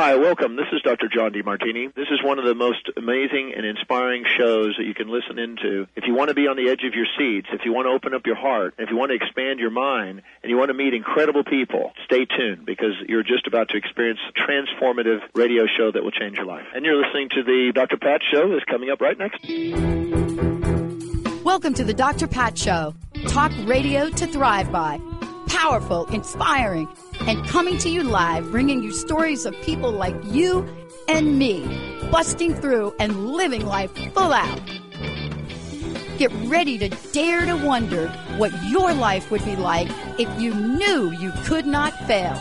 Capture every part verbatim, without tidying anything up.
Hi, welcome. This is Doctor John DeMartini. This is one of the most amazing and inspiring shows that you can listen into. If you want to be on the edge of your seats, if you want to open up your heart, if you want to expand your mind, and you want to meet incredible people, stay tuned because you're just about to experience a transformative radio show that will change your life. And you're listening to the Doctor Pat Show that's coming up right next. Welcome to the Doctor Pat Show. Talk radio to thrive by. Powerful, inspiring, and coming to you live, bringing you stories of people like you and me, busting through and living life full out. Get ready to dare to wonder what your life would be like if you knew you could not fail.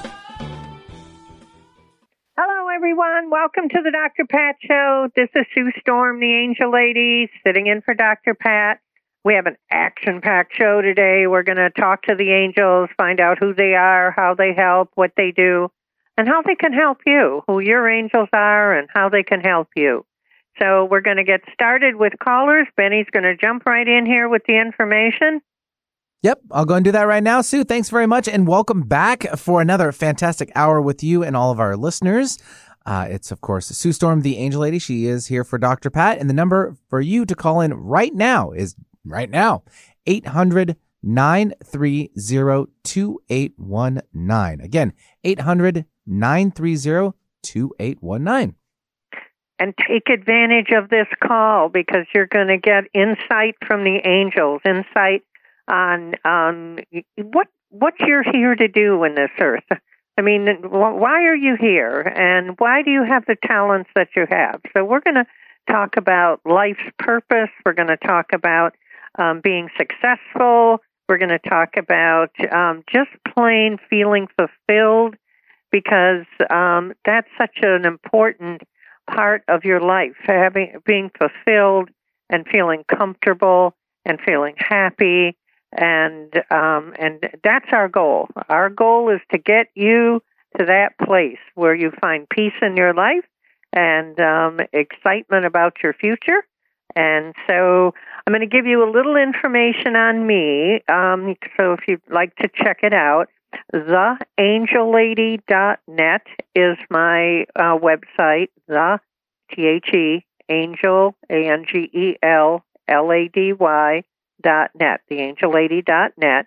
Hello, everyone. Welcome to the Doctor Pat Show. This is Sue Storm, the Angel Lady, sitting in for Doctor Pat. We have an action-packed show today. We're going to talk to the angels, find out who they are, how they help, what they do, and how they can help you, who your angels are, and how they can help you. So we're going to get started with callers. Benny's going to jump right in here with the information. Yep, I'll go and do that right now. Sue, thanks very much, and welcome back for another fantastic hour with you and all of our listeners. Uh, it's, of course, Sue Storm, the Angel Lady. She is here for Doctor Pat, and the number for you to call in right now is right now, eight hundred, nine three zero, two eight one nine. Again, eight hundred, nine three zero, two eight one nine. And take advantage of this call because you're going to get insight from the angels, insight on um, what what you're here to do in this earth. I mean, why are you here, and why do you have the talents that you have? So we're going to talk about life's purpose. We're going to talk about Um, being successful. We're going to talk about um, just plain feeling fulfilled because um, that's such an important part of your life, having being fulfilled and feeling comfortable and feeling happy. And um, and that's our goal. Our goal is to get you to that place where you find peace in your life and um, excitement about your future. And so I'm going to give you a little information on me. Um, so if you'd like to check it out, the angel lady dot net is my uh, website, the, T H E, angel, A N G E L, L A D Y, dot net, the angel lady dot net.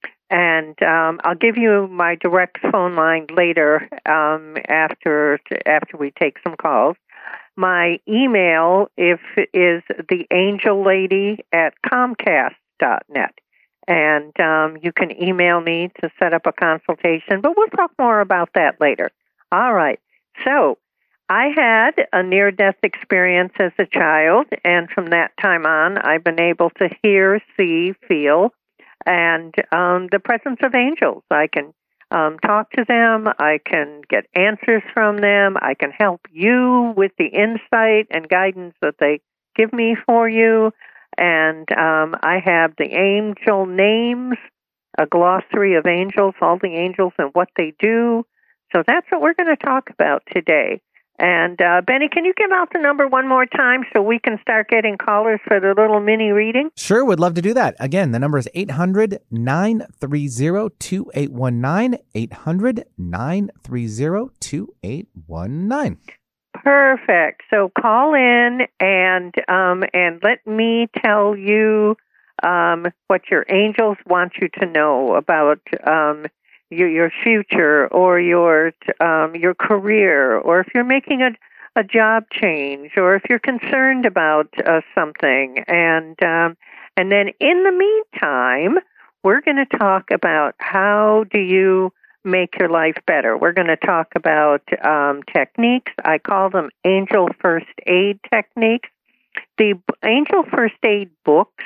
And um, I'll give you my direct phone line later um, after after we take some calls. My email if is theangellady at comcast dot net. And um, you can email me to set up a consultation, but we'll talk more about that later. All right. So I had a near-death experience as a child, and from that time on, I've been able to hear, see, feel, and um, the presence of angels. I can Um, talk to them, I can get answers from them, I can help you with the insight and guidance that they give me for you, and um, I have the angel names, a glossary of angels, all the angels and what they do. So that's what we're going to talk about today. And uh, Benny, can you give out the number one more time so we can start getting callers for the little mini reading? Sure, would love to do that. Again, the number is eight hundred, nine three zero, two eight one nine, eight hundred, nine three zero, two eight one nine. Perfect. So call in and um, and let me tell you um, what your angels want you to know about um Your, your future or your um, your career, or if you're making a, a job change, or if you're concerned about uh, something. And um, and then in the meantime, we're going to talk about how do you make your life better. We're going to talk about um, techniques. I call them angel first aid techniques. The angel first aid books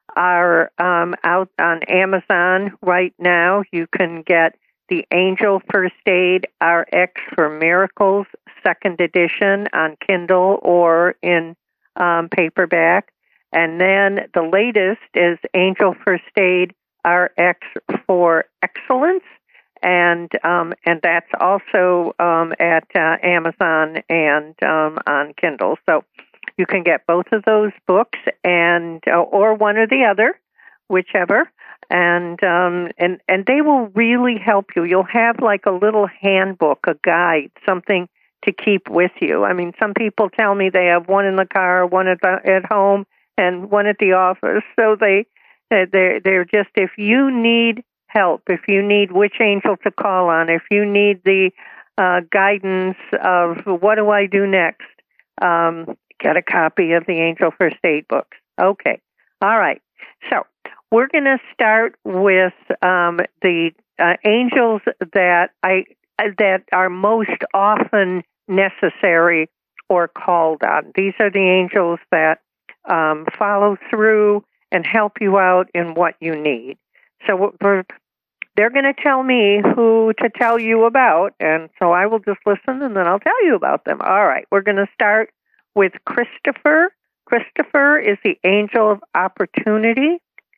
are um, out on Amazon right now. You can get the Angel First Aid R X for Miracles second edition on Kindle or in um, paperback. And then the latest is Angel First Aid R X for Excellence, and um, and that's also um, at uh, Amazon and um, on Kindle. So you can get both of those books, and uh, or one or the other, whichever, and um, and and they will really help you. You'll have like a little handbook, a guide, something to keep with you. I mean, some people tell me they have one in the car, one at the, at home, and one at the office. So they they're they're just, if you need help, if you need which angel to call on, if you need the uh, guidance of what do I do next, um, get a copy of the Angel First Aid books. Okay, all right. So we're going to start with um, the uh, angels that I that are most often necessary or called on. These are the angels that um, follow through and help you out in what you need. So we're, they're going to tell me who to tell you about, and so I will just listen, and then I'll tell you about them. All right, we're going to start with Christopher. Christopher is the angel of opportunity,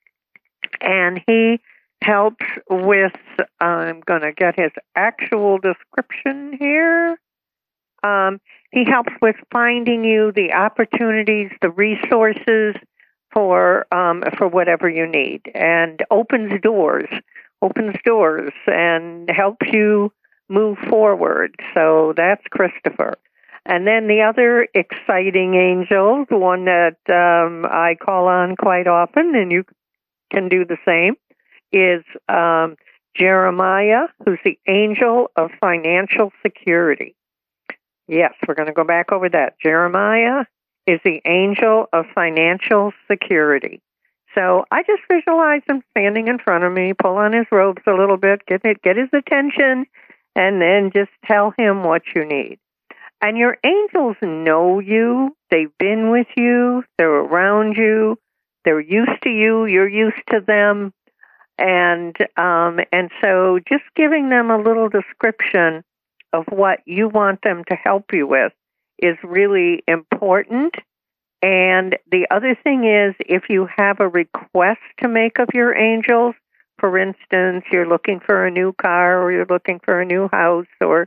and he helps with, I'm going to get his actual description here. Um, he helps with finding you the opportunities, the resources for um, for whatever you need, and opens doors, opens doors, and helps you move forward. So that's Christopher. And then the other exciting angel, the one that um, I call on quite often, and you can do the same, is um, Jeremiah, who's the angel of financial security. Yes, we're going to go back over that. Jeremiah is the angel of financial security. So I just visualize him standing in front of me, pull on his robes a little bit, get it, get his attention, and then just tell him what you need. And your angels know you. They've been with you. They're around you. They're used to you. You're used to them. And um, and so just giving them a little description of what you want them to help you with is really important. And the other thing is, if you have a request to make of your angels, for instance, you're looking for a new car, or you're looking for a new house, or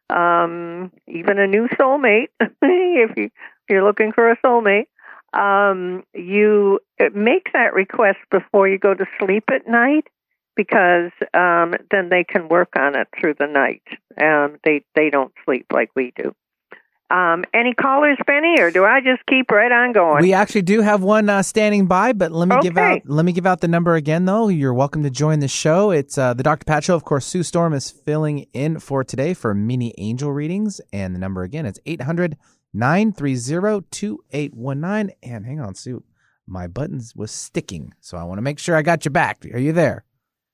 um, even a new soulmate, if, you, if you're looking for a soulmate, um, you make that request before you go to sleep at night, because um, then they can work on it through the night. Um, they they don't sleep like we do. Um, any callers, Benny, or do I just keep right on going? We actually do have one uh, standing by, but let me okay. give out let me give out the number again. Though you're welcome to join the show. It's uh, the Doctor Pat Show. Of course, Sue Storm is filling in for today for mini angel readings, and the number again it's eight hundred, nine three zero, two eight one nine. And hang on, Sue, my buttons was sticking, so I want to make sure I got you back. Are you there?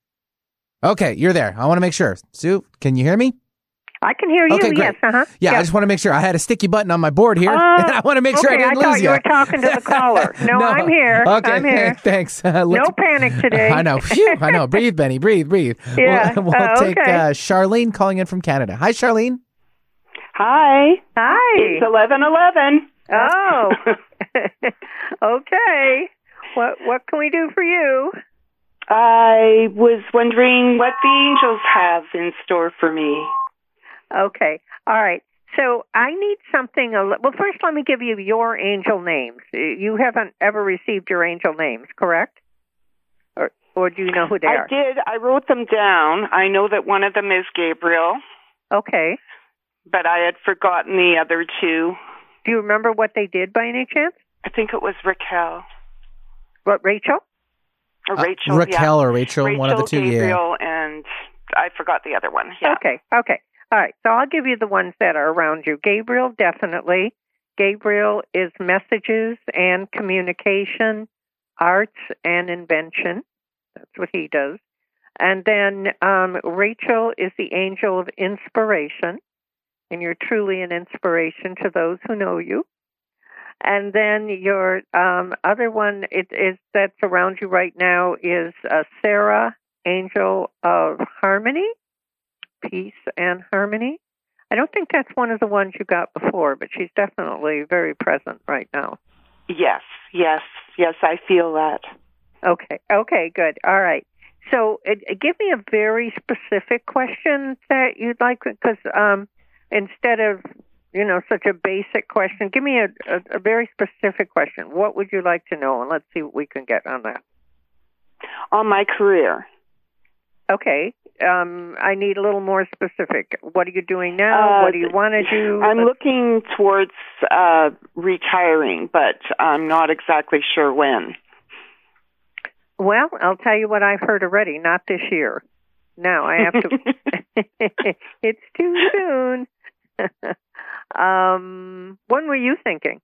Okay, you're there. I want to make sure. Sue, can you hear me? I can hear you, okay, yes. Uh-huh. Yeah, yep. I just want to make sure. I had a sticky button on my board here, uh, and I want to make okay, sure I didn't I thought lose you you. were talking to the caller. No, no. I'm here. Okay, I'm here. Thanks. Uh, no panic today. I know. Phew, I know. Breathe, Benny. Breathe, breathe. Yeah. We'll, we'll uh, take okay. uh, Charlene calling in from Canada. Hi, Charlene. Hi. Hi. It's eleven eleven. Oh. Okay. What what can we do for you? I was wondering what the angels have in store for me. Okay. All right. So I need something. A li- well, first, let me give you your angel names. You haven't ever received your angel names, correct? Or, or do you know who they I are? I did. I wrote them down. I know that one of them is Gabriel. Okay. But I had forgotten the other two. Do you remember what they did by any chance? I think it was Raquel. What, Rachel? Or Rachel, uh, Raquel yeah. or Rachel, Rachel, one of the two. Gabriel, yeah. and I forgot the other one. Yeah. Okay, okay. All right, so I'll give you the ones that are around you. Gabriel, definitely. Gabriel is messages and communication, arts and invention. That's what he does. And then um, Rachel is the angel of inspiration, and you're truly an inspiration to those who know you. And then your um, other one it, is that's around you right now is uh, Sarah, angel of harmony, peace and harmony. I don't think that's one of the ones you got before, but she's definitely very present right now. Yes, yes, yes, I feel that. Okay, okay, good. All right. So uh, give me a very specific question that you'd like, because um, instead of you know, such a basic question. Give me a, a, a very specific question. What would you like to know? And let's see what we can get on that. On my career. Okay. Um, I need a little more specific. What are you doing now? Uh, what do you want to do? I'm looking towards uh, retiring, but I'm not exactly sure when. Well, I'll tell you what I've heard already. Not this year. No, I have to. It's too soon. um, when were you thinking?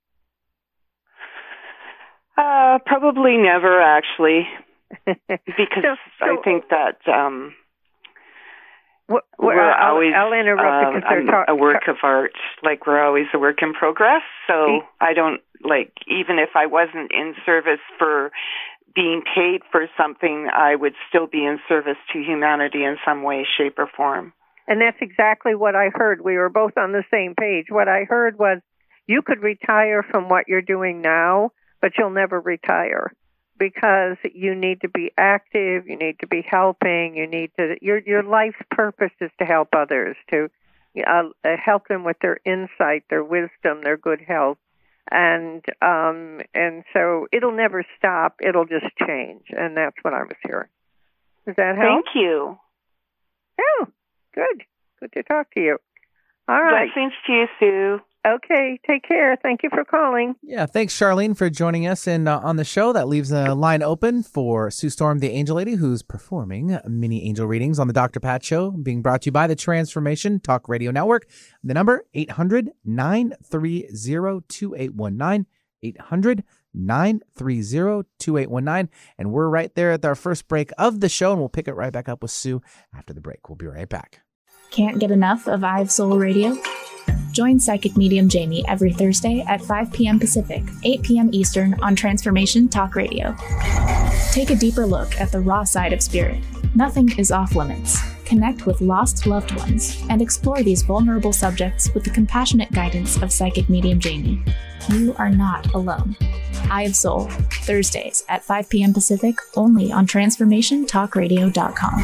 Uh, probably never, actually, because so, so, I think that um, what, what, we're I'll, always I'll interrupt uh, because they're um, talk- a work of art. Like, we're always a work in progress. So See? I don't, like, even if I wasn't in service for being paid for something, I would still be in service to humanity in some way, shape, or form. And that's exactly what I heard. We were both on the same page. What I heard was you could retire from what you're doing now, but you'll never retire because you need to be active, you need to be helping, you need to, your your life's purpose is to help others, to uh, help them with their insight, their wisdom, their good health. And um, and so it'll never stop, it'll just change. And that's what I was hearing. Does that help? Thank you. Oh, good. Good to talk to you. All right. Blessings to you, Sue. Okay, take care. Thank you for calling. Yeah, thanks, Charlene, for joining us in uh, on the show. That leaves a line open for Sue Storm, the Angel Lady, who's performing mini angel readings on the Doctor Pat Show, being brought to you by the Transformation Talk Radio Network. The number, eight hundred, nine three zero, two eight one nine, eight hundred, nine three zero, two eight one nine. And we're right there at our first break of the show, and we'll pick it right back up with Sue after the break. We'll be right back. Can't get enough of I Have Soul Radio? Join Psychic Medium Jamie every Thursday at five p.m. Pacific, eight p.m. Eastern on Transformation Talk Radio. Take a deeper look at the raw side of spirit. Nothing is off limits. Connect with lost loved ones and explore these vulnerable subjects with the compassionate guidance of Psychic Medium Jamie. You are not alone. I Have Soul, Thursdays at five p.m. Pacific, only on Transformation Talk Radio dot com.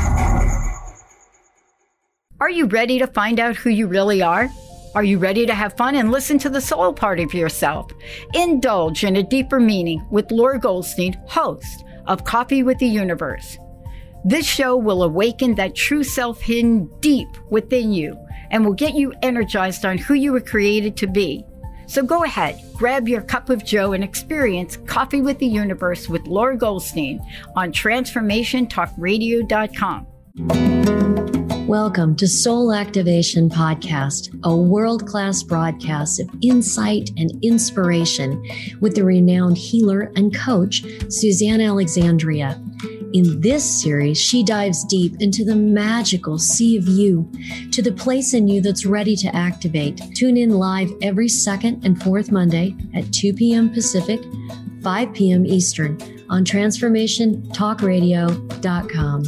Are you ready to find out who you really are? Are you ready to have fun and listen to the soul part of yourself? Indulge in a deeper meaning with Laura Goldstein, host of Coffee with the Universe. This show will awaken that true self hidden deep within you and will get you energized on who you were created to be. So go ahead, grab your cup of joe and experience Coffee with the Universe with Laura Goldstein on Transformation Talk Radio dot com. Welcome to Soul Activation Podcast, a world-class broadcast of insight and inspiration with the renowned healer and coach, Suzanne Alexandria. In this series, she dives deep into the magical sea of you, to the place in you that's ready to activate. Tune in live every second and fourth Monday at two p.m. Pacific, five p.m. Eastern on Transformation Talk Radio dot com.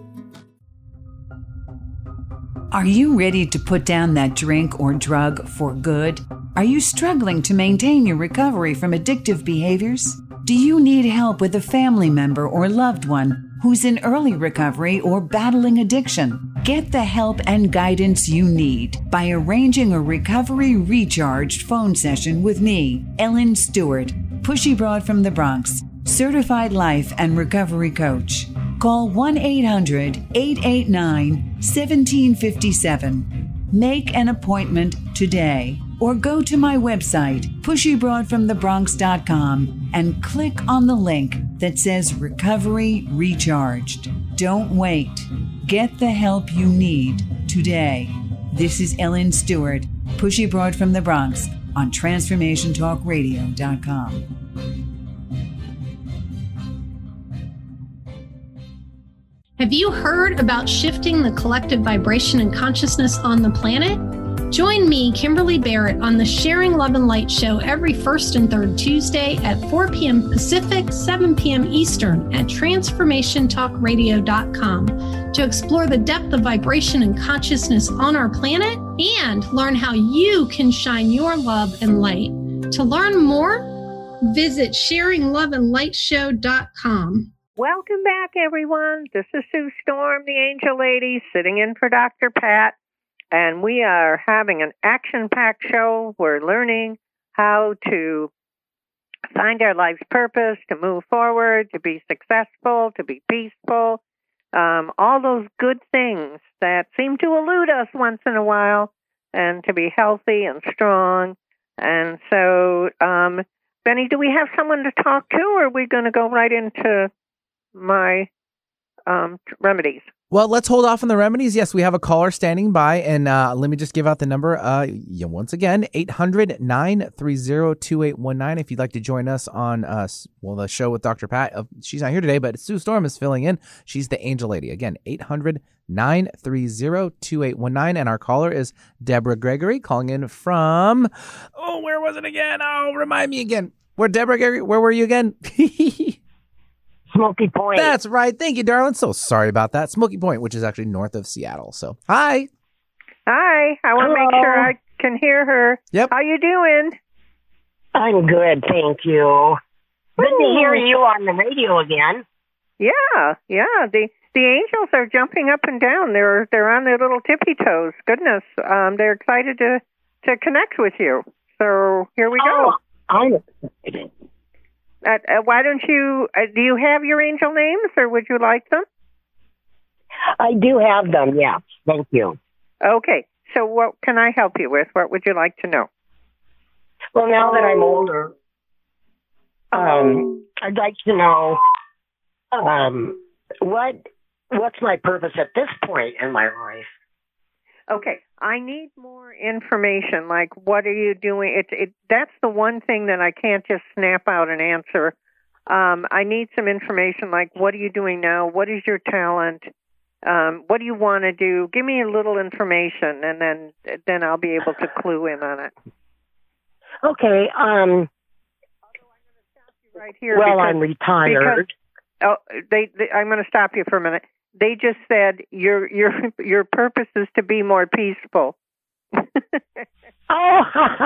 Are you ready to put down that drink or drug for good? Are you struggling to maintain your recovery from addictive behaviors? Do you need help with a family member or loved one who's in early recovery or battling addiction? Get the help and guidance you need by arranging a Recovery Recharged phone session with me, Ellen Stewart, Pushy Broad from the Bronx, certified life and recovery coach. Call one eight hundred, eight eight nine, one seven five seven. Make an appointment today or go to my website, pushy broad from the bronx dot com, and click on the link that says Recovery Recharged. Don't wait. Get the help you need today. This is Ellen Stewart, Pushy Broad from the Bronx on Transformation Talk Radio dot com. Have you heard about shifting the collective vibration and consciousness on the planet? Join me, Kimberly Barrett, on the Sharing Love and Light show every first and third Tuesday at four p.m. Pacific, seven p.m. Eastern at Transformation Talk Radio dot com to explore the depth of vibration and consciousness on our planet and learn how you can shine your love and light. To learn more, visit Sharing Love and Light Show dot com. Welcome back, everyone. This is Sue Storm, the Angel Lady, sitting in for Doctor Pat, and we are having an action-packed show. We're learning how to find our life's purpose, to move forward, to be successful, to be peaceful, um, all those good things that seem to elude us once in a while, and to be healthy and strong. And so, um, Benny, do we have someone to talk to, or are we going to go right into my um, remedies? Well, let's hold off on the remedies. Yes, we have a caller standing by, and uh, let me just give out the number uh, yeah, once again, eight hundred, nine three zero, two eight one nine. If you'd like to join us on uh, well the show with Doctor Pat. Uh, she's not here today, but Sue Storm is filling in. She's the Angel Lady. Again, eight hundred, nine three zero, two eight one nine. And our caller is Deborah Gregory, calling in from, oh, where was it again? Oh, remind me again. Where, Deborah Gregory, where were you again? Smoky Point. That's right. Thank you, darling. So sorry about that. Smoky Point, which is actually north of Seattle. So, hi. Hi. I want to make sure I can hear her. Yep. How you doing? I'm good, thank you. Good to hear you on the radio again. Yeah, yeah. The the angels are jumping up and down. They're they're on their little tippy toes. Goodness, um, they're excited to to connect with you. So here we go. Oh, I'm excited. Uh, uh, why don't you, uh, do you have your angel names, or would you like them? I do have them, yes. Thank you. Okay. So what can I help you with? What would you like to know? Well, now that I'm older, um, I'd like to know um, what what's my purpose at this point in my life. Okay, I need more information. Like, what are you doing? It, it, that's the one thing that I can't just snap out an answer. Um, I need some information, like, what are you doing now? What is your talent? Um, what do you want to do? Give me a little information, and then then I'll be able to clue in on it. Okay. Um, right here. Well, because, I'm retired. Because, oh, they, they. I'm going to stop you for a minute. They just said your your your purpose is to be more peaceful. oh,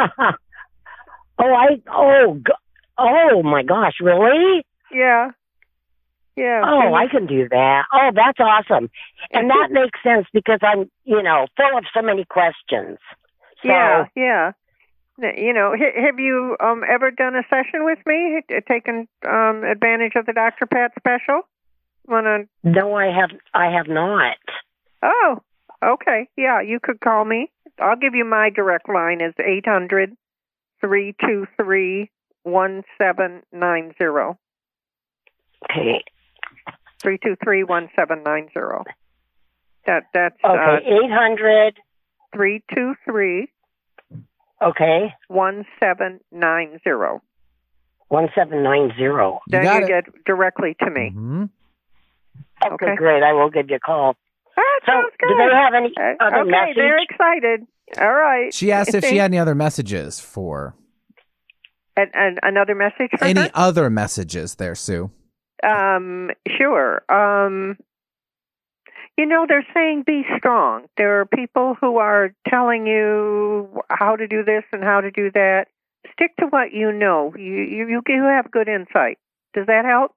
oh, I oh oh my gosh, really? Yeah, yeah. Oh, I can do that. Oh, that's awesome, and that makes sense because I'm you know full of so many questions. So, yeah, yeah. You know, have you um, ever done a session with me? Taken um, advantage of the Doctor Pat special? Wanna... No, I have. I have not. Oh, okay. Yeah, you could call me. I'll give you my direct line. Is eight hundred, three two three, one seven nine zero. Okay. Three two three one seven nine zero. That that's okay. Eight hundred. Three two three. Okay. One seven nine zero. One seven nine zero. Then you, you get directly to me. Mm-hmm. Okay, okay, great. I will give you a call. That so, sounds good. do they have any uh, other okay, message? They're excited. All right. She asked if she had any other messages for. And, and another message for Any her? other messages there, Sue? Um, sure. Um, you know, they're saying be strong. There are people who are telling you how to do this and how to do that. Stick to what you know. You you you have good insight. Does that help?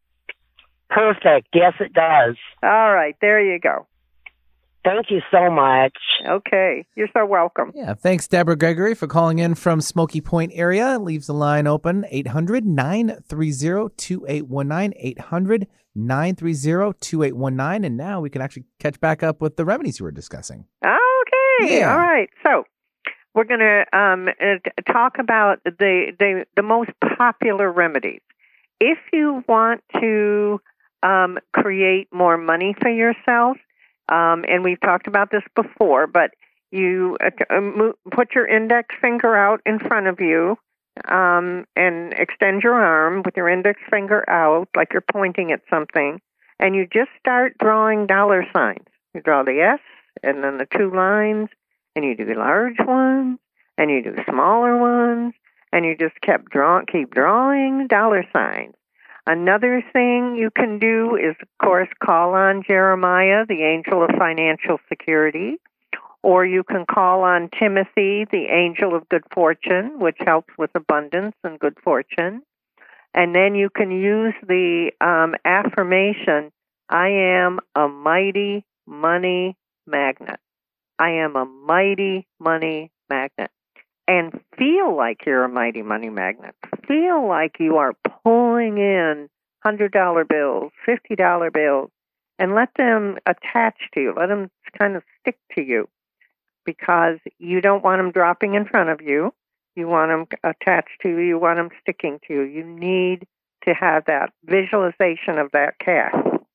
Perfect. Yes, it does. All right. There you go. Thank you so much. Okay. You're so welcome. Yeah. Thanks, Deborah Gregory, for calling in from Smoky Point area. Leaves the line open, eight hundred, nine three zero, two eight one nine, eight hundred, nine three zero, two eight one nine. And now we can actually catch back up with the remedies you were discussing. Okay. Yeah. All right. So we're going to um, uh, talk about the, the, the most popular remedies. If you want to um, create more money for yourself, Um, and we've talked about this before, but you uh, move, put your index finger out in front of you um, and extend your arm with your index finger out like you're pointing at something, and you just start drawing dollar signs. You draw the S and then the two lines, and you do large ones, and you do smaller ones, and you just kept draw- keep drawing dollar signs. Another thing you can do is, of course, call on Jeremiah, the angel of financial security, or you can call on Timothy, the angel of good fortune, which helps with abundance and good fortune. And then you can use the um, affirmation, I am a mighty money magnet. I am a mighty money magnet. And feel like you're a mighty money magnet. Feel like you are pulling in one hundred dollar bills, fifty dollar bills, and let them attach to you. Let them kind of stick to you, because you don't want them dropping in front of you. You want them attached to you. You want them sticking to you. You need to have that visualization of that cat.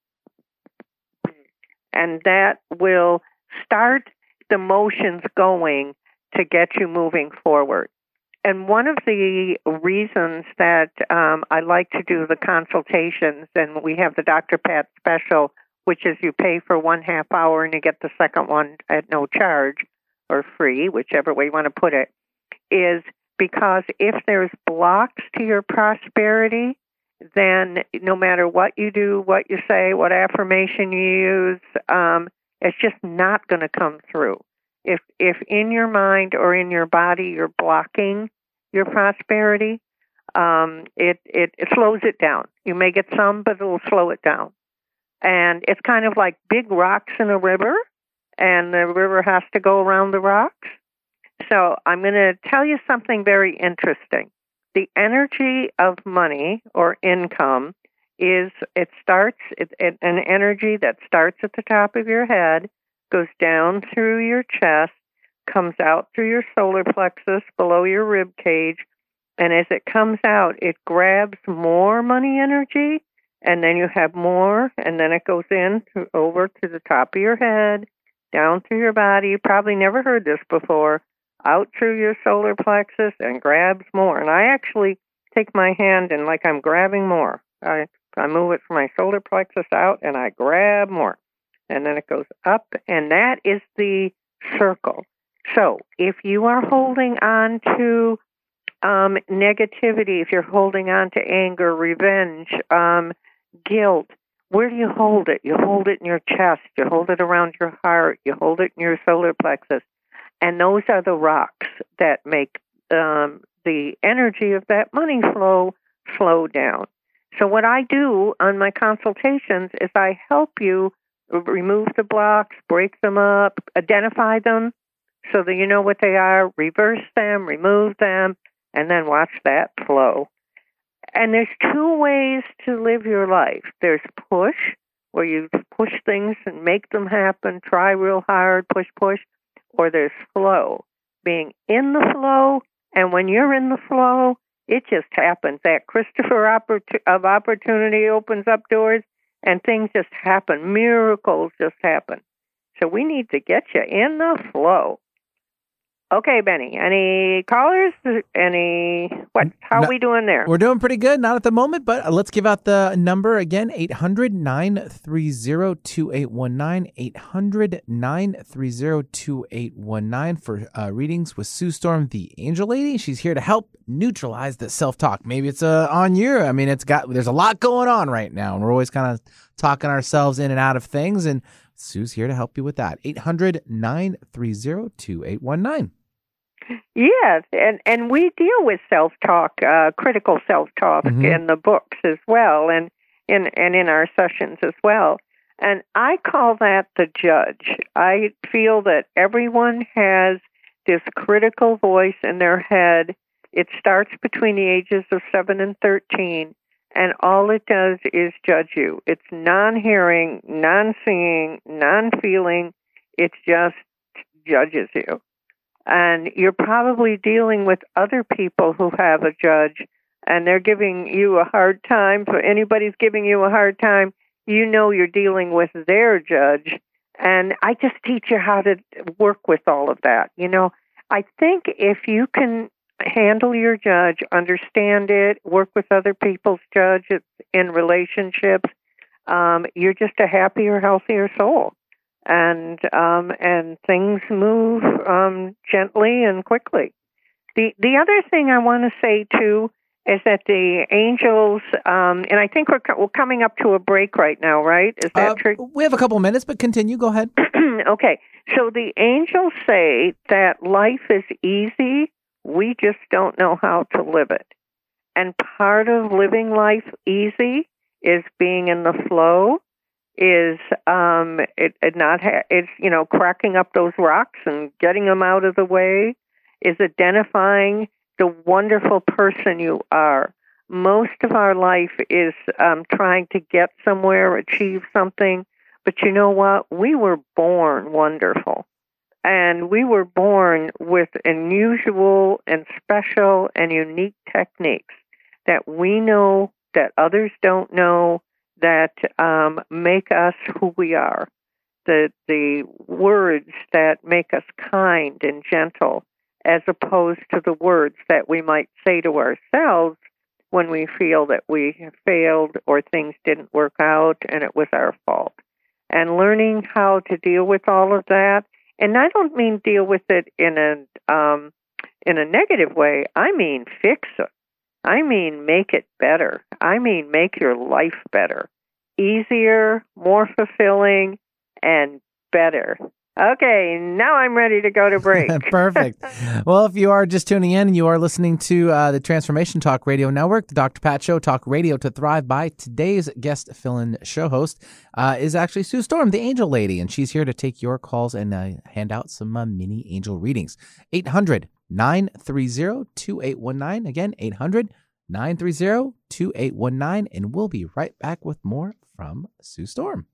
And that will start the motions going to get you moving forward. And one of the reasons that um, I like to do the consultations, and we have the Doctor Pat special, which is you pay for one half hour and you get the second one at no charge or free, whichever way you want to put it, is because if there's blocks to your prosperity, then no matter what you do, what you say, what affirmation you use, um, it's just not going to come through. If if in your mind or in your body you're blocking your prosperity, um, it, it, it slows it down. You may get some, but it'll slow it down. And it's kind of like big rocks in a river, and the river has to go around the rocks. So I'm going to tell you something very interesting. The energy of money or income is, it starts, it, it, an energy that starts at the top of your head, goes down through your chest, comes out through your solar plexus below your rib cage, and as it comes out, it grabs more money energy, and then you have more, and then it goes in to, over to the top of your head, down through your body. You probably never heard this before. Out through your solar plexus and grabs more. And I actually take my hand and like I'm grabbing more. I, I move it from my solar plexus out and I grab more. And then it goes up, and that is the circle. So if you are holding on to um, negativity, if you're holding on to anger, revenge, um, guilt, where do you hold it? You hold it in your chest. You hold it around your heart. You hold it in your solar plexus. And those are the rocks that make um, the energy of that money flow slow down. So what I do on my consultations is I help you remove the blocks, break them up, identify them so that you know what they are, reverse them, remove them, and then watch that flow. And there's two ways to live your life. There's push, where you push things and make them happen, try real hard, push, push. Or there's flow, being in the flow, and when you're in the flow, it just happens. That Christopher oppor- of opportunity opens up doors, and things just happen. Miracles just happen. So we need to get you in the flow. Okay, Benny, any callers? Any, what? How No, are we doing there? We're doing pretty good. Not at the moment, but let's give out the number again, eight hundred, nine three zero, two eight one nine, eight hundred, nine three zero, two eight one nine for uh, readings with Sue Storm, the Angel Lady. She's here to help neutralize the self-talk. Maybe it's uh, on you. I mean, it's got, there's a lot going on right now, and we're always kind of talking ourselves in and out of things, and Sue's here to help you with that. eight hundred, nine three zero, two eight one nine. Yes, and, and we deal with self-talk, uh, critical self-talk mm-hmm. in the books as well, and in and in our sessions as well. And I call that the judge. I feel that everyone has this critical voice in their head. It starts between the ages of seven and thirteen, and all it does is judge you. It's non-hearing, non-seeing, non-feeling. It just judges you. And you're probably dealing with other people who have a judge, and they're giving you a hard time. If anybody's giving you a hard time, you know you're dealing with their judge. And I just teach you how to work with all of that. You know, I think if you can handle your judge, understand it, work with other people's judges in relationships, um, you're just a happier, healthier soul. And um, and things move um, gently and quickly. The the other thing I want to say too is that the angels, um, and I think we're we're coming up to a break right now, right? Is that uh, true? We have a couple minutes, but continue. Go ahead. Okay, so the angels say that life is easy. We just don't know how to live it. And part of living life easy is being in the flow. Is um, it, it not ha- it's you know cracking up those rocks and getting them out of the way, is identifying the wonderful person you are. Most of our life is um, trying to get somewhere, achieve something, But you know what? We were born wonderful. And we were born with unusual and special and unique techniques that we know that others don't know, that um, make us who we are. The the words that make us kind and gentle, as opposed to the words that we might say to ourselves when we feel that we have failed or things didn't work out and it was our fault. And learning how to deal with all of that. And I don't mean deal with it in a um, in a negative way. I mean fix it. I mean make it better. I mean make your life better, easier, more fulfilling, and better. Okay, now I'm ready to go to break. Perfect. Well, if you are just tuning in, you are listening to uh, the Transformation Talk Radio Network, the Doctor Pat Show, Talk Radio to Thrive By. Today's guest fill-in show host uh, is actually Sue Storm, the Angel Lady, and she's here to take your calls and uh, hand out some uh, mini angel readings. eight hundred, nine three zero, two eight one nine. Again, eight hundred, nine three zero, two eight one nine, and we'll be right back with more from Sue Storm.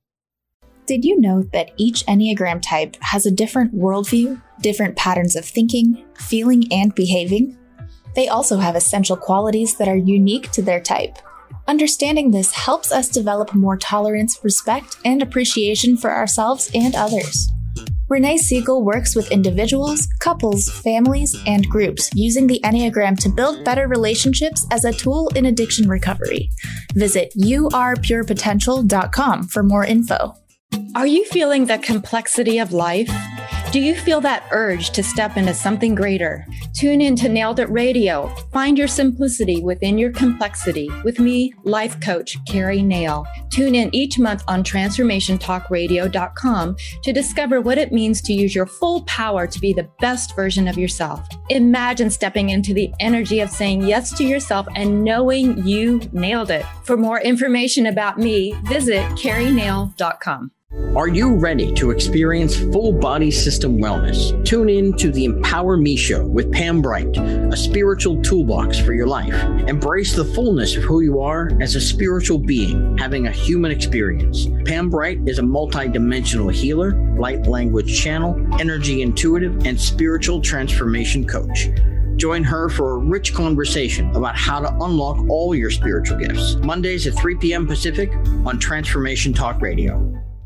Did you know that each Enneagram type has a different worldview, different patterns of thinking, feeling, and behaving? They also have essential qualities that are unique to their type. Understanding this helps us develop more tolerance, respect, and appreciation for ourselves and others. Renee Siegel works with individuals, couples, families, and groups using the Enneagram to build better relationships as a tool in addiction recovery. Visit you are pure potential dot com for more info. Are you feeling the complexity of life? Do you feel that urge to step into something greater? Tune in to Nailed It Radio. Find your simplicity within your complexity with me, life coach Carrie Nail. Tune in each month on transformation talk radio dot com to discover what it means to use your full power to be the best version of yourself. Imagine stepping into the energy of saying yes to yourself and knowing you nailed it. For more information about me, visit carrie nail dot com. Are you ready to experience full body system wellness? Tune in to the Empower Me Show with Pam Bright, a spiritual toolbox for your life. Embrace the fullness of who you are as a spiritual being, having a human experience. Pam Bright is a multi-dimensional healer, light language channel, energy intuitive, and spiritual transformation coach. Join her for a rich conversation about how to unlock all your spiritual gifts. Mondays at three p.m. Pacific on Transformation Talk Radio.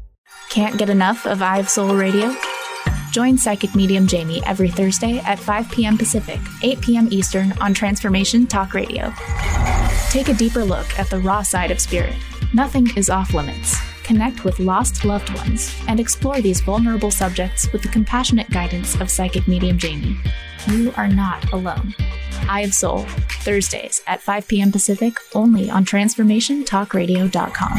Can't get enough of I Have Soul Radio? Join Psychic Medium Jamie every Thursday at five p.m. Pacific, eight p.m. Eastern on Transformation Talk Radio. Take a deeper look at the raw side of spirit. Nothing is off limits. Connect with lost loved ones and explore these vulnerable subjects with the compassionate guidance of Psychic Medium Jamie. You are not alone. I Have Soul, Thursdays at five p.m. Pacific, only on Transformation Talk Radio dot com.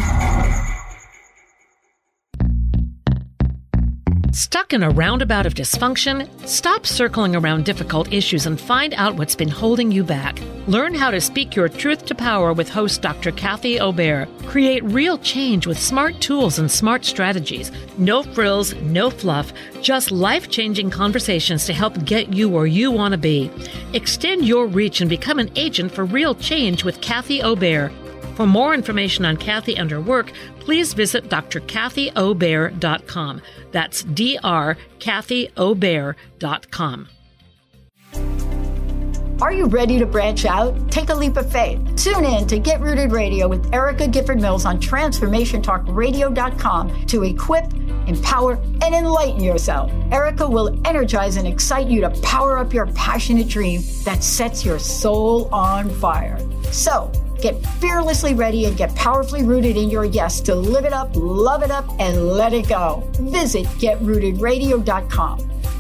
Stuck in a roundabout of dysfunction? Stop circling around difficult issues and find out what's been holding you back. Learn how to speak your truth to power with host Doctor Kathy Obear. Create real change with smart tools and smart strategies. No frills, no fluff, just life-changing conversations to help get you where you want to be. Extend your reach and become an agent for real change with Kathy Obear. For more information on Kathy and her work, please visit d r kathy obear dot com. That's D R Kathy Obear dot com. Are you ready to branch out? Take a leap of faith. Tune in to Get Rooted Radio with Erica Gifford Mills on Transformation Talk Radio dot com to equip, empower, and enlighten yourself. Erica will energize and excite you to power up your passionate dream that sets your soul on fire. So, get fearlessly ready and get powerfully rooted in your yes to live it up, love it up, and let it go. Visit get rooted radio dot com.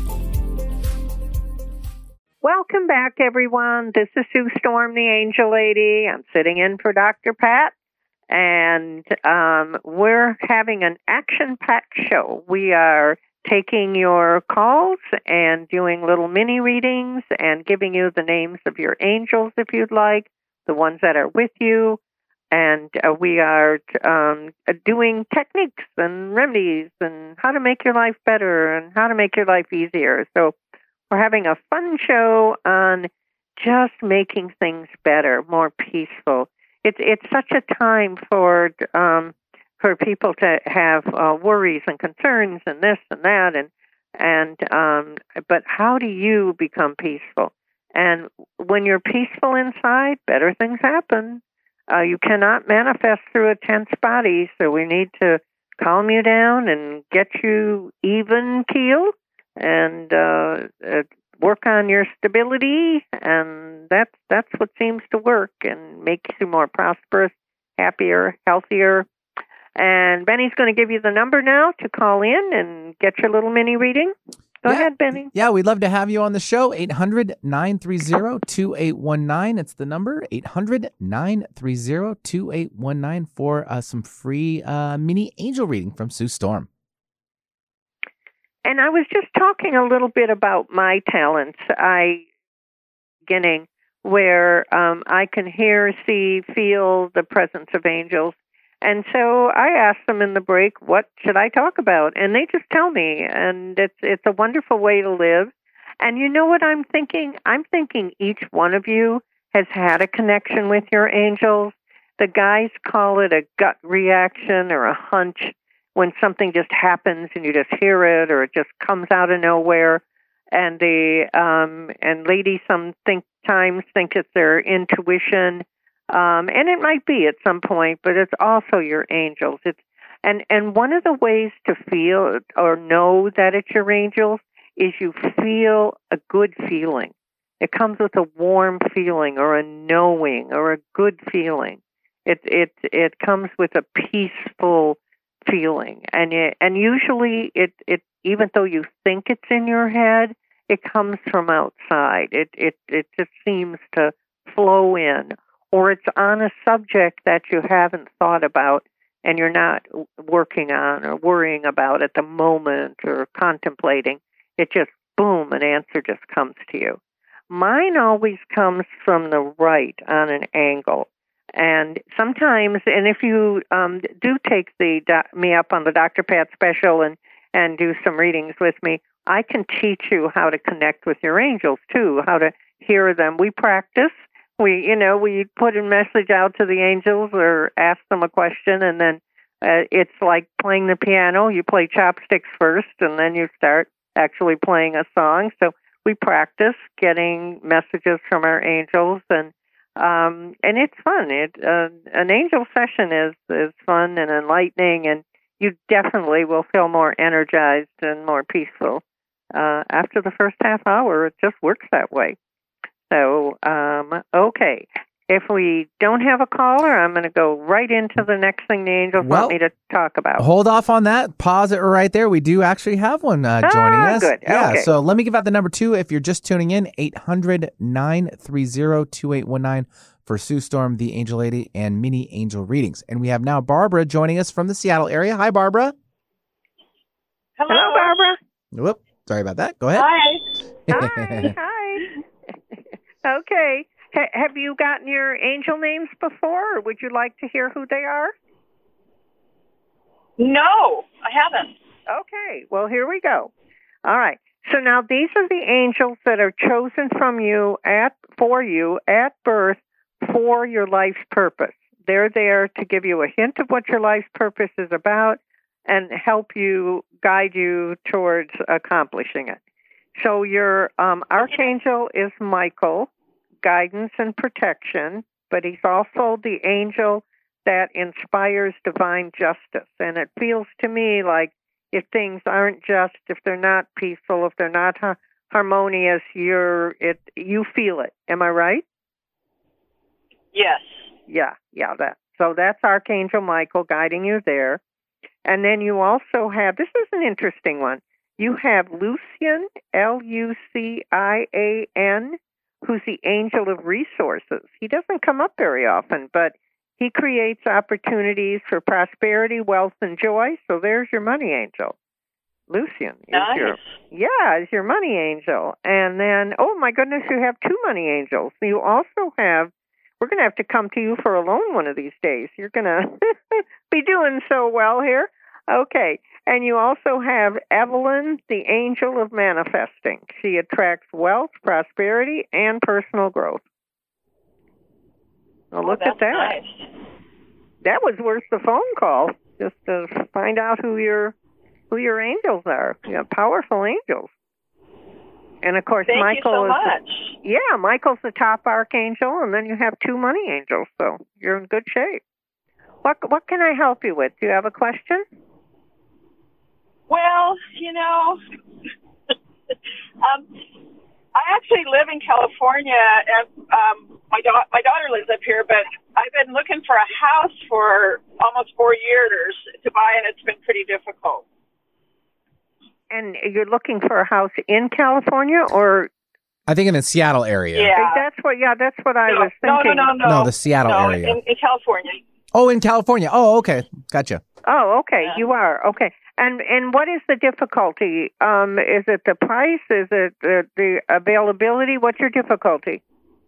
Welcome back, everyone. This is Sue Storm, the Angel Lady. I'm sitting in for Doctor Pat, and um, we're having an action-packed show. We are taking your calls and doing little mini readings and giving you the names of your angels if you'd like, the ones that are with you, and uh, we are um, doing techniques and remedies and how to make your life better and how to make your life easier. So we're having a fun show on just making things better, more peaceful. It's it's such a time for um, for people to have uh, worries and concerns and this and that, and and um, but how do you become peaceful? And when you're peaceful inside, better things happen. Uh, you cannot manifest through a tense body, so we need to calm you down and get you even keeled and uh, uh, work on your stability, and that's that's what seems to work and makes you more prosperous, happier, healthier. And Benny's going to give you the number now to call in and get your little mini reading. Go yeah. ahead, Benny. Yeah, we'd love to have you on the show. eight hundred, nine three zero, two eight one nine. It's the number, eight hundred, nine three zero, two eight one nine for uh, some free uh, mini angel reading from Sue Storm. And I was just talking a little bit about my talents. I beginning where um, I can hear, see, feel the presence of angels. And so I asked them in the break, what should I talk about? And they just tell me, and it's it's a wonderful way to live. And you know what I'm thinking? I'm thinking each one of you has had a connection with your angels. The guys call it a gut reaction or a hunch when something just happens and you just hear it or it just comes out of nowhere. And the um, and ladies some think times think it's their intuition. Um, and it might be at some point, but it's also your angels. It's and, and one of the ways to feel or know that it's your angels is you feel a good feeling. It comes with a warm feeling or a knowing or a good feeling. It it it comes with a peaceful feeling, and it, and usually it it even though you think it's in your head, it comes from outside. It it it just seems to flow in. Or it's on a subject that you haven't thought about and you're not working on or worrying about at the moment or contemplating. It just, boom, an answer just comes to you. Mine always comes from the right on an angle. And sometimes, and if you um, do take the me up on the Doctor Pat special and, and do some readings with me, I can teach you how to connect with your angels, too, how to hear them. We practice. We, you know, we put a message out to the angels or ask them a question, and then uh, it's like playing the piano. You play chopsticks first, and then you start actually playing a song. So we practice getting messages from our angels, and um, and it's fun. It uh, an angel session is is fun and enlightening, and you definitely will feel more energized and more peaceful uh, after the first half hour. It just works that way. So, um, okay. If we don't have a caller, I'm going to go right into the next thing the angels well, want me to talk about. Hold off on that. Pause it right there. We do actually have one uh, joining ah, us. Good. Yeah, okay. So let me give out the number two. If you're just tuning in, eight hundred, nine three zero, two eight one nine for Sue Storm, the Angel Lady, and mini angel readings. And we have now Barbara joining us from the Seattle area. Hi, Barbara. Hello, Hello Barbara. Whoop. Sorry about that. Go ahead. Hi. Hi. Hi. Okay. H- have you gotten your angel names before, or would you like to hear who they are? No, I haven't. Okay. Well, here we go. All right. So now these are the angels that are chosen from you at for you at birth for your life's purpose. They're there to give you a hint of what your life's purpose is about and help you, guide you towards accomplishing it. So your um, archangel is Michael, guidance and protection, but he's also the angel that inspires divine justice. And it feels to me like if things aren't just, if they're not peaceful, if they're not ha- harmonious, you're it. You feel it. Am I right? Yes. Yeah, yeah. That. So that's Archangel Michael guiding you there. And then you also have, this is an interesting one. You have Lucian, L U C I A N, who's the angel of resources. He doesn't come up very often, but he creates opportunities for prosperity, wealth, and joy. So there's your money angel. Lucian. Is nice. Your, yeah, is your money angel. And then, oh my goodness, you have two money angels. You also have, we're going to have to come to you for a loan one of these days. You're going to be doing so well here. Okay. And you also have Evelyn, the angel of manifesting. She attracts wealth, prosperity, and personal growth. Well, oh, look at that. Nice. That was worth the phone call. just to find out who your who your angels are. You know, powerful angels. And of course, Thank Michael you so is much. The, yeah, Michael's the top archangel, and then you have two money angels, so you're in good shape. What what can I help you with? Do you have a question? Well, you know, um, I actually live in California, and um, my da- my daughter lives up here. But I've been looking for a house for almost four years to buy, and it's been pretty difficult. And you're looking for a house in California, or? I think in the Seattle area. Yeah, that's what. Yeah, that's what I no, was thinking. No, no, no, no. No, the Seattle no, area. in, in California. Oh, in California. Oh, okay. Gotcha. Oh, okay. Yeah. You are. Okay. And and what is the difficulty? Um, is it the price? Is it the, the availability? What's your difficulty?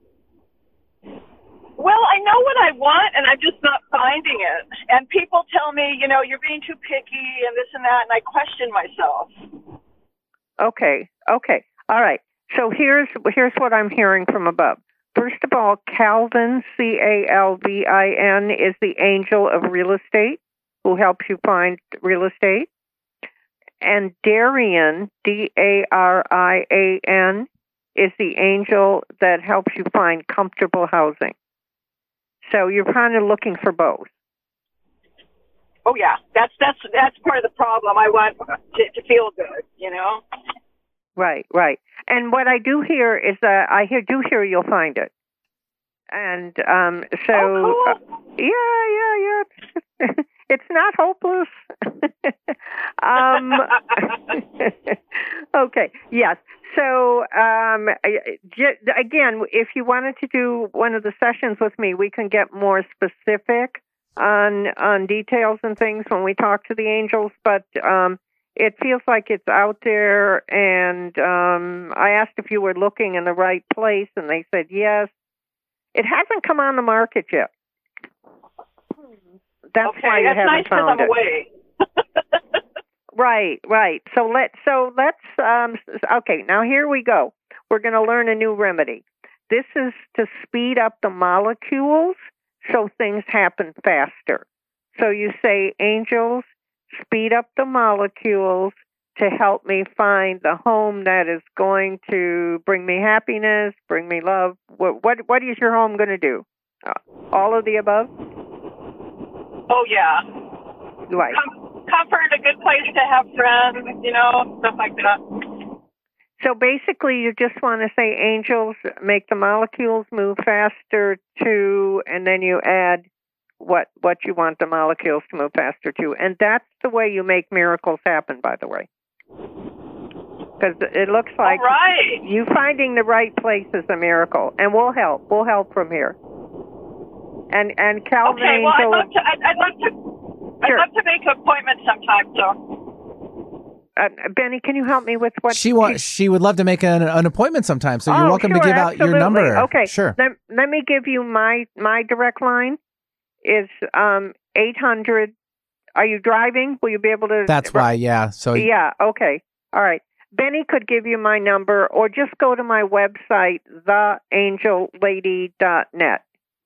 Well, I know what I want, and I'm just not finding it. And people tell me, you know, you're being too picky and this and that, and I question myself. Okay. Okay. All right. So here's here's what I'm hearing from above. First of all, Calvin, C A L V I N, is the angel of real estate who helps you find real estate. And Darian, D A R I A N, is the angel that helps you find comfortable housing. So you're kind of looking for both. Oh yeah, that's that's that's part of the problem. I want to, to feel good, you know. Right, right. And what I do hear is that I hear do hear you'll find it. And um, so, oh, cool. uh, yeah, yeah, yeah. It's not hopeless. um, okay, yes. So, um, again, if you wanted to do one of the sessions with me, we can get more specific on on details and things when we talk to the angels. But um, it feels like it's out there. And um, I asked if you were looking in the right place, and they said yes. It hasn't come on the market yet. That's okay, why you that's haven't nice because found I'm it. away. Right, right. So let so let's um okay, now here we go. We're going to learn a new remedy. This is to speed up the molecules so things happen faster. So you say, angels, speed up the molecules to help me find the home that is going to bring me happiness, bring me love. What what, what is your home going to do? Uh, all of the above? Oh yeah. Right. Com- comfort, a good place to have friends, you know, stuff like that. So basically, you just want to say, angels, make the molecules move faster to, and then you add what what you want the molecules to move faster to. And that's the way you make miracles happen, by the way. Because it looks like right. you finding the right place is a miracle. And we'll help. We'll help from here. And and Calvin okay, well, Angel... I'd love to, I'd, I'd love to, I'd sure. love to make an appointment sometime, so... Uh, Benny, can you help me with what she wants? She would love to make an, an appointment sometime. So you're oh, welcome sure, to give absolutely. out your number. Okay, sure. Let, let me give you my my direct line. Is um eight hundred. Are you driving? Will you be able to? That's why. Yeah. So yeah. Okay. All right. Benny could give you my number, or just go to my website, the angel lady dot net.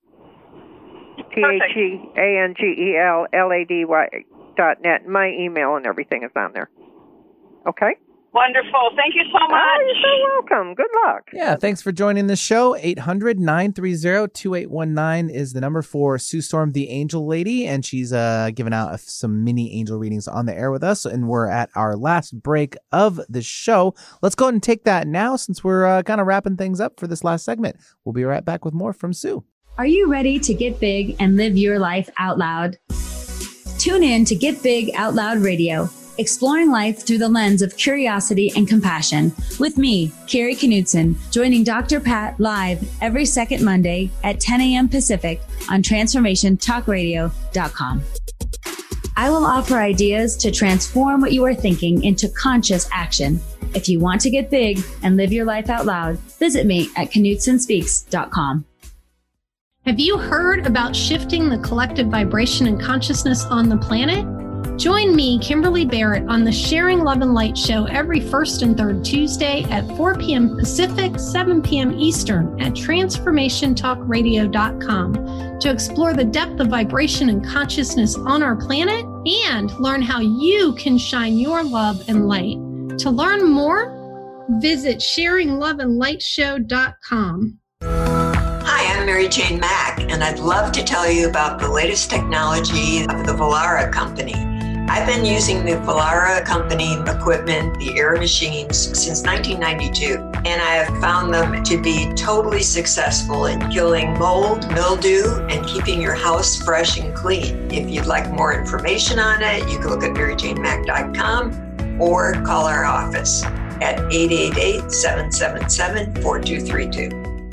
T H E A N G E L L A D Y dot net. My email and everything is on there. Okay? Wonderful. Thank you so much. Oh, you're so welcome. Good luck. Yeah, thanks for joining the show. eight hundred, nine three zero, two eight one nine is the number for Sue Storm, the Angel Lady, and she's uh, giving out some mini angel readings on the air with us, and we're at our last break of the show. Let's go ahead and take that now since we're uh, kind of wrapping things up for this last segment. We'll be right back with more from Sue. Are you ready to get big and live your life out loud? Tune in to Get Big Out Loud Radio, exploring life through the lens of curiosity and compassion, with me, Carrie Knudsen, joining Doctor Pat live every second Monday at ten a.m. Pacific on transformation talk radio dot com. I will offer ideas to transform what you are thinking into conscious action. If you want to get big and live your life out loud, visit me at knudsen speaks dot com. Have you heard about shifting the collective vibration and consciousness on the planet? Join me, Kimberly Barrett, on the Sharing Love and Light show every first and third Tuesday at four p.m. Pacific, seven p.m. Eastern at transformation talk radio dot com to explore the depth of vibration and consciousness on our planet and learn how you can shine your love and light. To learn more, visit sharing love and light show dot com. Hi, I'm Mary Jane Mack, and I'd love to tell you about the latest technology of the Vollara Company. I've been using the Vollara Company equipment, the air machines, since nineteen ninety-two, and I have found them to be totally successful in killing mold, mildew, and keeping your house fresh and clean. If you'd like more information on it, you can look at mary jane mack dot com or call our office at eight eight eight, seven seven seven, four two three two.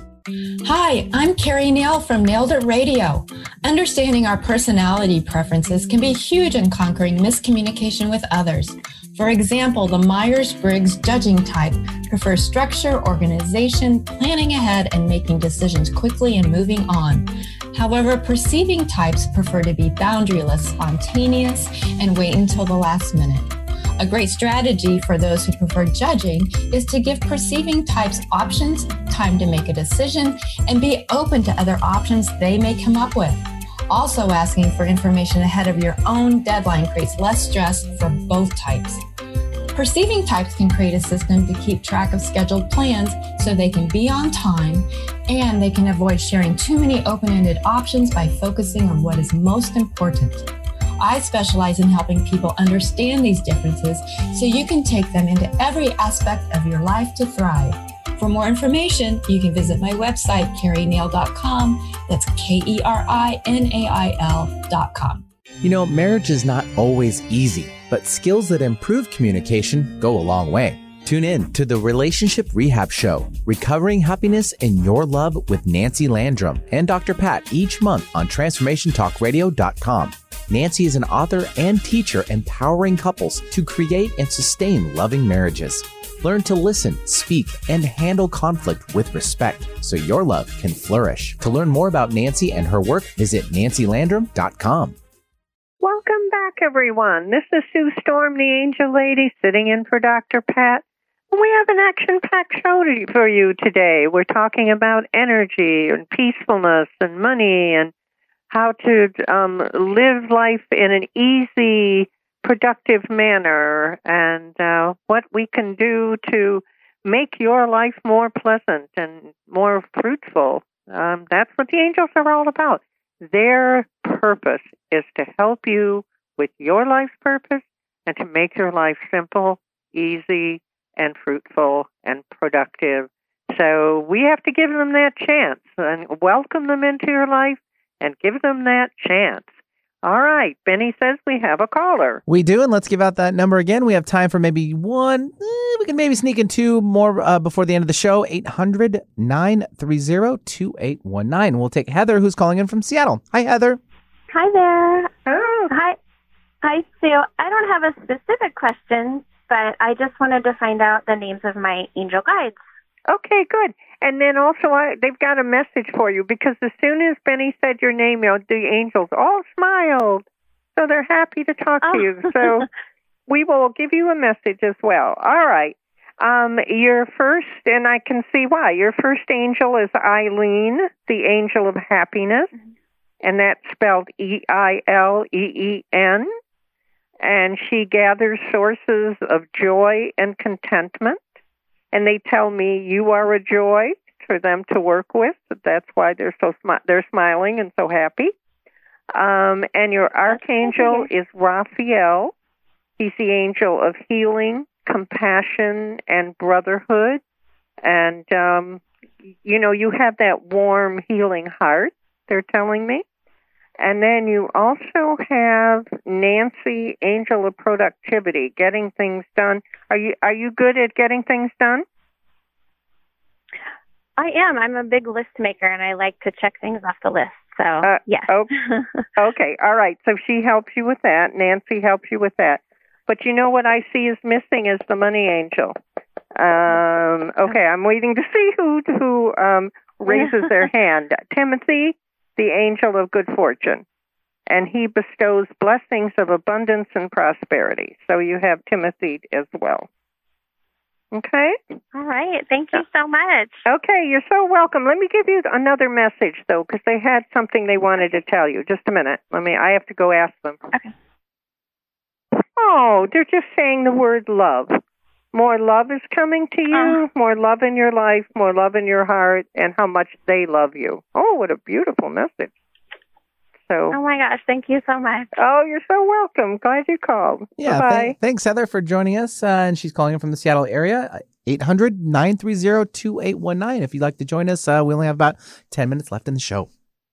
Hi, I'm Carrie Neal from Nailed It Radio. Understanding our personality preferences can be huge in conquering miscommunication with others. For example, the Myers-Briggs judging type prefers structure, organization, planning ahead, and making decisions quickly and moving on. However, perceiving types prefer to be boundaryless, spontaneous, and wait until the last minute. A great strategy for those who prefer judging is to give perceiving types options, time to make a decision, and be open to other options they may come up with. Also, asking for information ahead of your own deadline creates less stress for both types. Perceiving types can create a system to keep track of scheduled plans so they can be on time, and they can avoid sharing too many open-ended options by focusing on what is most important. I specialize in helping people understand these differences so you can take them into every aspect of your life to thrive. For more information, you can visit my website, carrie nail dot com. That's K E R I N A I L dot com. You know, marriage is not always easy, but skills that improve communication go a long way. Tune in to the Relationship Rehab Show, Recovering Happiness in Your Love with Nancy Landrum and Doctor Pat each month on transformation talk radio dot com. Nancy is an author and teacher empowering couples to create and sustain loving marriages. Learn to listen, speak, and handle conflict with respect so your love can flourish. To learn more about Nancy and her work, visit nancy landrum dot com. Welcome back, everyone. This is Sue Storm, the Angel Lady, sitting in for Doctor Pat. We have an action-packed show for you today. We're talking about energy and peacefulness and money and how to um, live life in an easy, productive manner, and uh, what we can do to make your life more pleasant and more fruitful. Um, that's what the angels are all about. Their purpose is to help you with your life's purpose and to make your life simple, easy, and fruitful and productive. So we have to give them that chance and welcome them into your life and give them that chance. All right, Benny says we have a caller. We do, and let's give out that number again. We have time for maybe one. Eh, we can maybe sneak in two more uh, before the end of the show. eight hundred, nine three zero, two eight one nine. We'll take Heather, who's calling in from Seattle. Hi, Heather. Hi there. Oh. Hi. Hi, Sue. I don't have a specific question, but I just wanted to find out the names of my angel guides. Okay, good. And then also, I, they've got a message for you, because as soon as Benny said your name, you know, the angels all smiled. So they're happy to talk Oh. to you. So we will give you a message as well. All right. Um, your first, and I can see why, your first angel is Eileen, the angel of happiness. And that's spelled E I L E E N. And she gathers sources of joy and contentment. And they tell me you are a joy for them to work with. That's why they're so smi- they're smiling and so happy. Um, and your archangel is Raphael. He's the angel of healing, compassion, and brotherhood. And, um, you know, you have that warm, healing heart, they're telling me. And then you also have Nancy, angel of productivity, getting things done. Are you are you good at getting things done? I am. I'm a big list maker, and I like to check things off the list. So, Uh, yes. okay. Okay, all right. So she helps you with that. Nancy helps you with that. But you know what I see is missing is the money angel. Um, okay, I'm waiting to see who who um, raises their hand. Timothy, the angel of good fortune. and he bestows blessings of abundance and prosperity. So you have Timothy as well. Okay? All right. Thank you so much. Okay, you're so welcome. Let me give you another message, though, because they had something they wanted to tell you. Just a minute. Let me. I have to go ask them. Okay. Oh, they're just saying the word love. More love is coming to you, uh, more love in your life, more love in your heart, and how much they love you. Oh, what a beautiful message. So. Oh, my gosh. Thank you so much. Oh, you're so welcome. Glad you called. Yeah. Bye-bye. Th- thanks, Heather, for joining us. Uh, and she's calling in from the Seattle area. eight hundred, nine three zero, two eight one nine. If you'd like to join us, uh, we only have about ten minutes left in the show.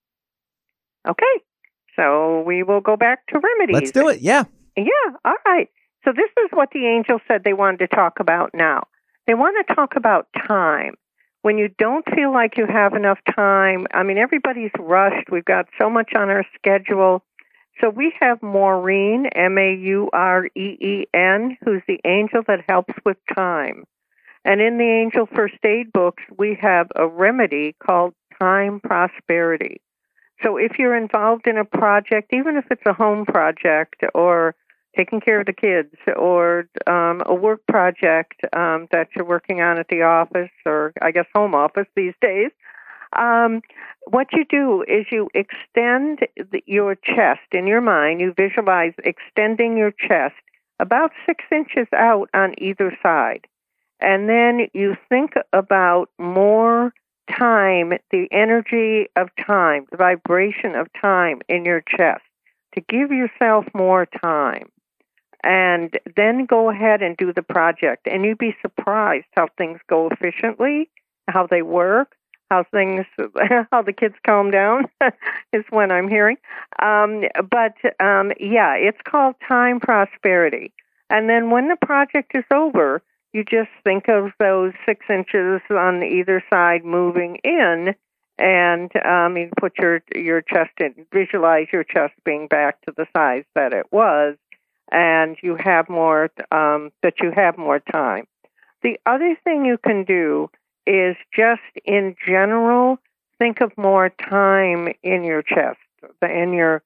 Okay. So we will go back to remedies. Let's do it. Yeah. Yeah. All right. So this is what the angel said they wanted to talk about now. They want to talk about time. When you don't feel like you have enough time, I mean, everybody's rushed. We've got so much on our schedule. So we have Maureen, M A U R E E N, who's the angel that helps with time. And in the Angel First Aid books, we have a remedy called time prosperity. So if you're involved in a project, even if it's a home project or taking care of the kids or um, a work project um, that you're working on at the office or, I guess, home office these days, um, what you do is you extend the, your chest in your mind. You visualize extending your chest about six inches out on either side. And then you think about more time, the energy of time, the vibration of time in your chest to give yourself more time. And then go ahead and do the project. And you'd be surprised how things go efficiently, how they work, how things, how the kids calm down is what I'm hearing. Um, but, um, yeah, it's called time prosperity. And then when the project is over, you just think of those six inches on either side moving in, and um, you put your, your chest in, visualize your chest being back to the size that it was, and you have more, um, that you have more time. The other thing you can do is just in general, think of more time in your chest, in your,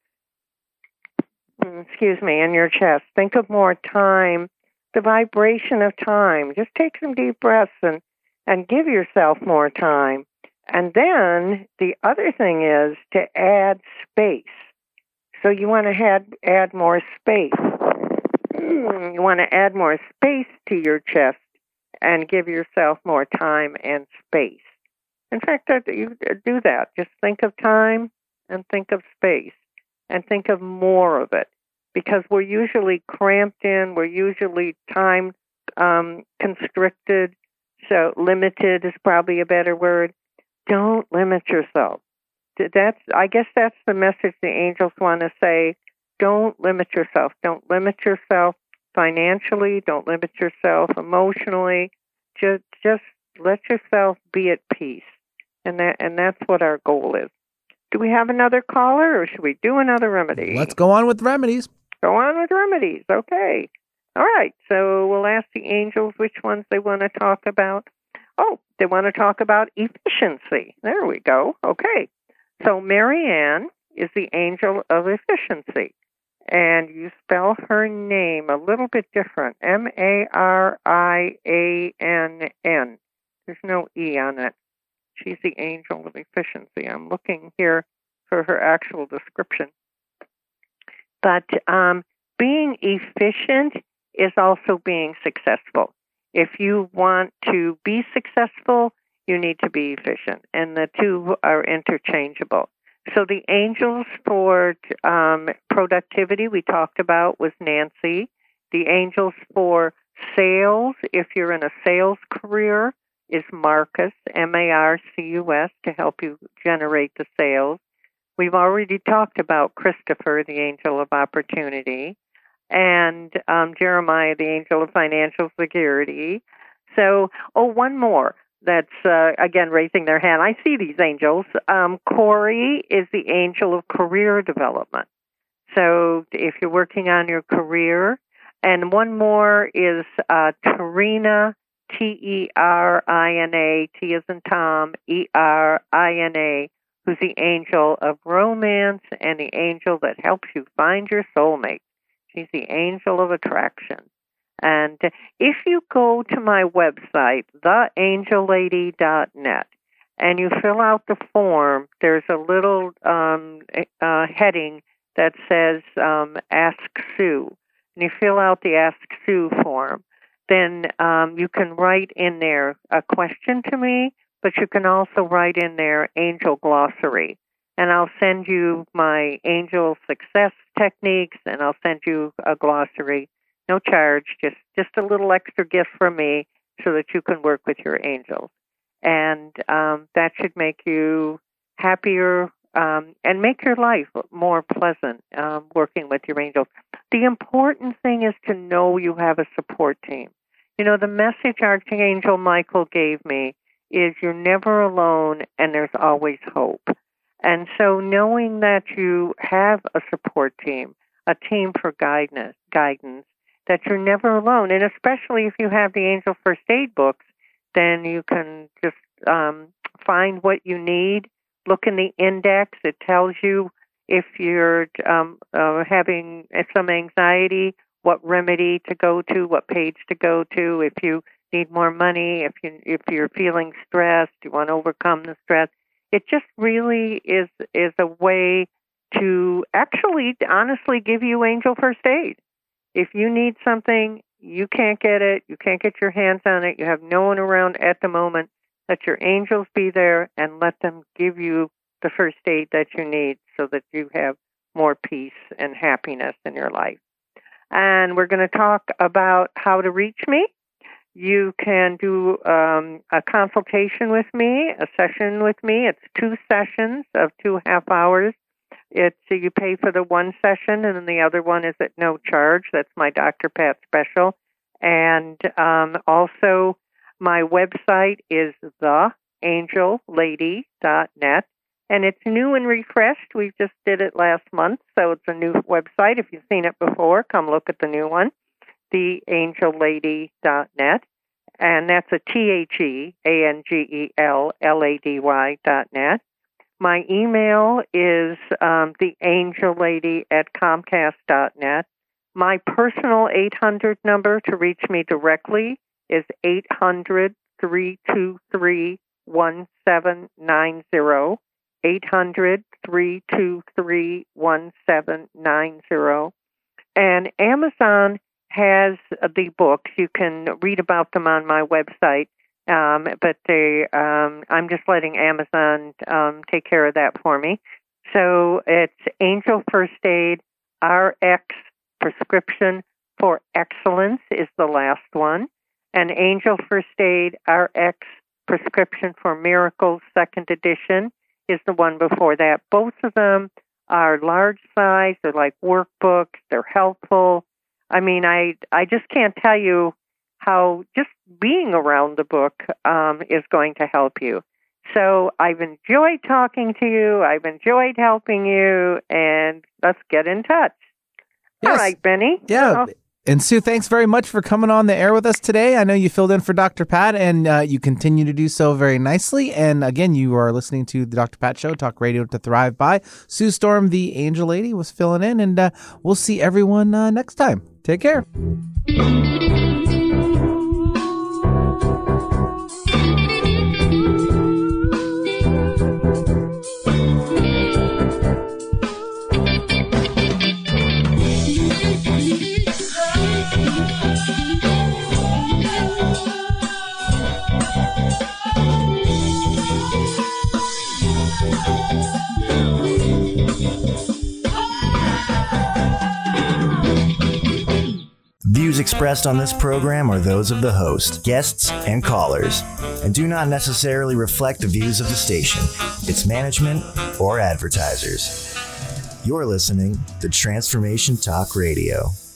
excuse me, in your chest. Think of more time, the vibration of time. Just take some deep breaths and, and give yourself more time. And then the other thing is to add space. So you want to add, add more space. You want to add more space to your chest and give yourself more time and space. In fact, you do that. Just think of time and think of space and think of more of it, because we're usually cramped in, we're usually time um, constricted, so limited is probably a better word. Don't limit yourself. That's, I guess that's the message the angels want to say. Don't limit yourself. Don't limit yourself financially. Don't limit yourself emotionally. Just, just let yourself be at peace, and that, and that's what our goal is. Do we have another caller, or should we do another remedy? Let's go on with remedies. Go on with remedies. Okay. All right. So we'll ask the angels which ones they want to talk about. Oh, they want to talk about efficiency. There we go. Okay. So Marianne is the angel of efficiency. And you spell her name a little bit different. M A R I A N N. There's no E on it. She's the angel of efficiency. I'm looking here for her actual description. But um, being efficient is also being successful. If you want to be successful, you need to be efficient. And the two are interchangeable. So the angels for um, productivity we talked about was Nancy. The angels for sales, if you're in a sales career, is Marcus, M A R C U S, to help you generate the sales. We've already talked about Christopher, the angel of opportunity, and um, Jeremiah, the angel of financial security. So, oh, one more. That's, uh, again, raising their hand. I see these angels. Um, Corey is the angel of career development. So if you're working on your career. And one more is uh, Terina, T E R I N A, T as in Tom, E R I N A, who's the angel of romance and the angel that helps you find your soulmate. She's the angel of attraction. And if you go to my website, the angel lady dot net, and you fill out the form, there's a little um, uh, heading that says um, Ask Sue. And you fill out the Ask Sue form. Then um, you can write in there a question to me, but you can also write in there angel glossary. And I'll send you my angel success techniques, and I'll send you a glossary. No charge, just, just a little extra gift from me so that you can work with your angels. And um, that should make you happier um, and make your life more pleasant um, working with your angels. The important thing is to know you have a support team. You know, the message Archangel Michael gave me is you're never alone and there's always hope. And so knowing that you have a support team, a team for guidance, guidance, that you're never alone, and especially if you have the Angel First Aid books, then you can just um, find what you need. Look in the index. It tells you if you're um, uh, having some anxiety, what remedy to go to, what page to go to. If you need more money, if you if you're feeling stressed, you want to overcome the stress. It just really is is a way to actually, honestly, give you Angel First Aid. If you need something, you can't get it, you can't get your hands on it, you have no one around at the moment, let your angels be there and let them give you the first aid that you need so that you have more peace and happiness in your life. And we're going to talk about how to reach me. You can do um, a consultation with me, a session with me. It's two sessions of two half hours. It's you pay for the one session, and then the other one is at no charge. That's my Doctor Pat special. And um, also, my website is the angel lady dot net, and it's new and refreshed. We just did it last month, so it's a new website. If you've seen it before, come look at the new one, the angel lady dot net, and that's a T H E A N G E L L A D Y dot net. My email is um, theangellady at comcast dot net. My personal eight hundred number to reach me directly is eight hundred, three two three, one seven nine zero, eight hundred, three two three, one seven nine zero. And Amazon has the books. You can read about them on my website. Um, but they, um, I'm just letting Amazon um, take care of that for me. So it's Angel First Aid R X Prescription for Excellence is the last one. And Angel First Aid R X Prescription for Miracles Second Edition is the one before that. Both of them are large size. They're like workbooks. They're helpful. I mean, I, I just can't tell you how just being around the book um, is going to help you. So I've enjoyed talking to you. I've enjoyed helping you, and let's get in touch. Yes. All right, Benny. Yeah. Oh. And Sue, thanks very much for coming on the air with us today. I know you filled in for Doctor Pat, and uh, you continue to do so very nicely. And again, you are listening to the Doctor Pat Show, Talk Radio to Thrive By. Sue Storm, the Angel Lady, was filling in, and uh, we'll see everyone uh, next time. Take care. Views expressed on this program are those of the host, guests, and callers, and do not necessarily reflect the views of the station, its management, or advertisers. You're listening to Transformation Talk Radio.